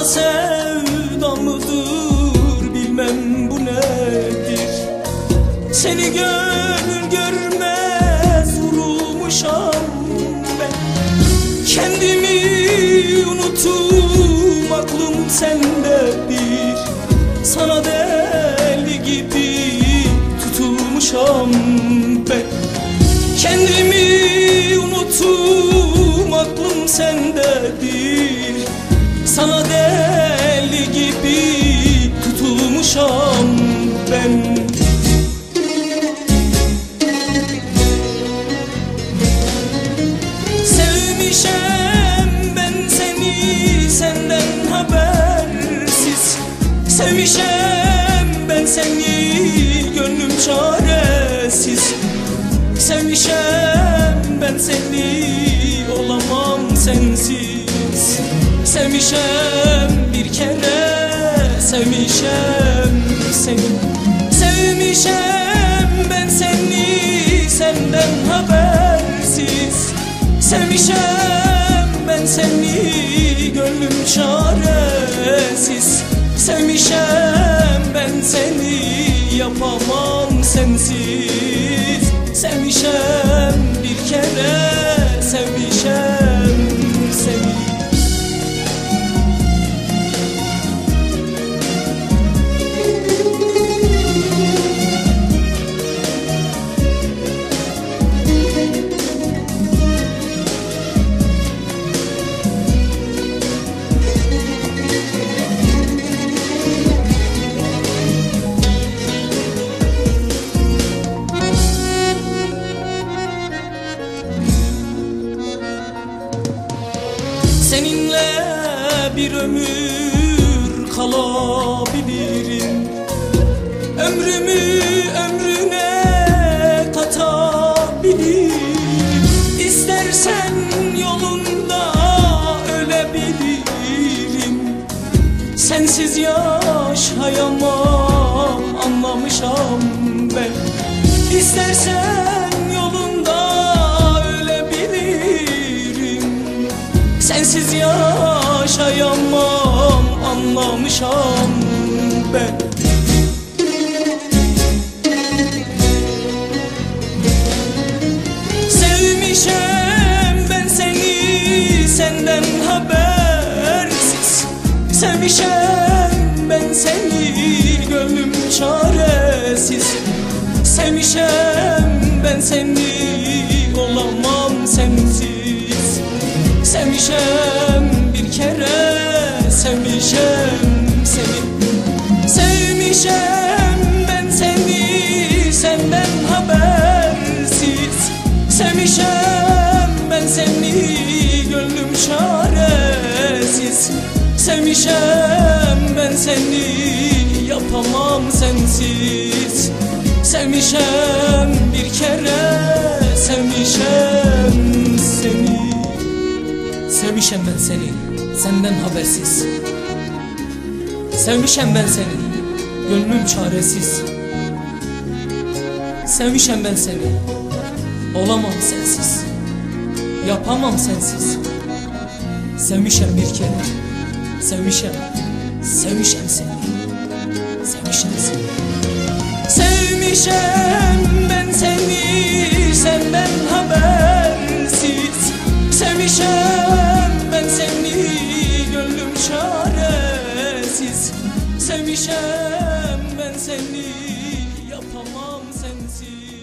Sana sevda mıdır bilmem bu nedir. Seni gönül görmez vurulmuşam ben. Kendimi unuttum, aklım sendedir. Sana deli gibi tutulmuşam ben. Kendimi unuttum, aklım sendedir. Sana deli gibi tutulmuşam ben. Sevmişem ben seni senden habersiz. Sevmişem ben seni gönlüm çaresiz. Sevmişem ben seni olamam sensiz. Sevmişem bir kere, sevmişem seni. Sevmişem ben seni senden habersiz. Sevmişem ben seni gönlüm çaresiz. Sevmişem ben seni yapamam sensiz. Sevmişem bir kere, sevmişem seni. Seninle bir ömür kalabilirim. Ömrümü ömrüne katabilirim. İstersen yolunda ölebilirim. Sensiz yaşayamam, anlamışam ben. İstersen sensiz yaşayamam, anlamışam ben. Sevmişem ben seni senden habersiz. Sevmişem ben seni gönlüm çaresiz. Sevmişem ben seni olamam sensiz. Sevmişem bir kere, sevmişem seni. Sevmişem ben seni senden habersiz. Sevmişem ben seni gönlüm çaresiz. Sevmişem ben seni yapamam sensiz. Sevmişem bir kere, sevmişem seni. Sevmişem ben seni senden habersiz. Sevmişem ben seni gönlüm çaresiz. Sevmişem ben seni olamam sensiz. Yapamam sensiz. Sevmişem bir kere, sevmişem, sevmişem seni. Sevmişem seni. Sevmişem ben seni senden habersiz. Sevmişem ben seni gönlüm çaresiz. Sevmişem ben seni yapamam sensiz.